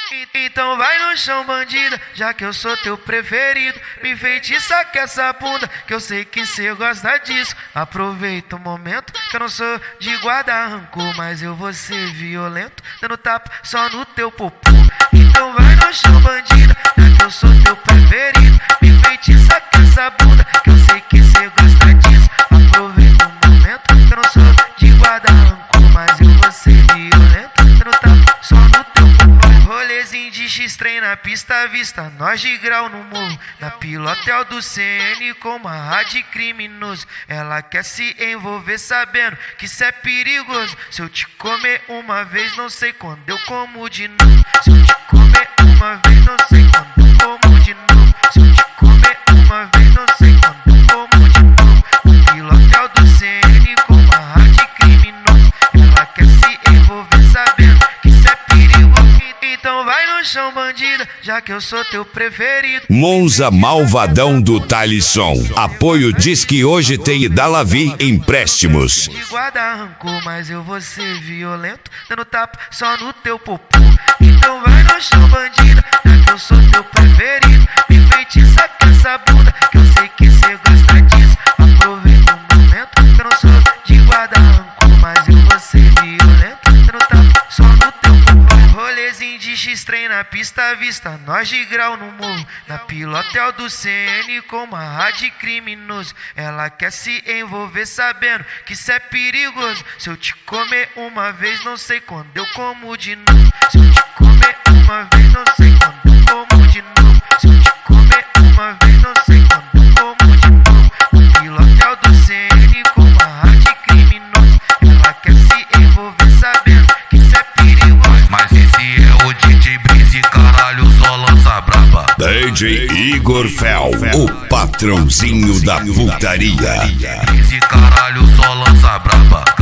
Então vai no chão, bandida, já que eu sou teu preferido. Me enfeitiça com essa bunda, que eu sei que cê gosta disso. Aproveita o momento, que eu não sou de guarda rancor, mas eu vou ser violento, dando tapa só no teu popô. Então vai no chão, bandida, já que eu sou teu preferido. Me enfeitiça com essa bunda, que eu sei que cê gosta disso. Aproveita o momento, que eu não sou de guarda rancor, mas eu vou ser violento, dando tapa só no teu popô. Rolezinho de X-Trem na pista à vista, nós de grau no morro, na pilotel do CN com uma rádio criminoso. Ela quer se envolver sabendo que cê é perigoso. Se eu te comer uma vez, não sei quando eu como de novo. Se eu te comer uma vez, não sei quando eu como de novo. Se eu te comer uma vez, não sei quando eu como de novo. No pilotel do CN com uma rádio criminoso. Ela quer se envolver sabendo que cê é perigoso. Então vai no chão, bandida, já que eu sou teu preferido. Monza Malvadão do Talisson. Apoio diz que hoje tem Idalavi Empréstimos. De guarda rancor, mas eu vou ser violento, dando tapa só no teu popô. Então vai no chão, bandida, já que eu sou teu preferido. Me enfeitiça com essa bunda, que eu sei que cê gosta disso. Aproveita o momento, que eu não sou de guarda rancor, mas eu vou ser violento, dando tapa só no teu popô. Rolezinho de X-Trem na pista à vista, nós de grau no morro, na pilotel do CN com uma rádio criminoso. Ela quer se envolver sabendo que cê é perigoso. Se eu te comer uma vez, não sei quando eu como de novo. Se eu te comer uma vez, não sei quando eu como de novo. Se eu te comer uma vez, não sei quando eu como de novo. No pilotel do CN com uma rádio criminoso. Ela quer se envolver sabendo que cê é perigoso. Mas esse é o DJ Brise, caralho, só lança braba. DJ Igor Fel, o patrãozinho da putaria. Brise, caralho, só lança braba.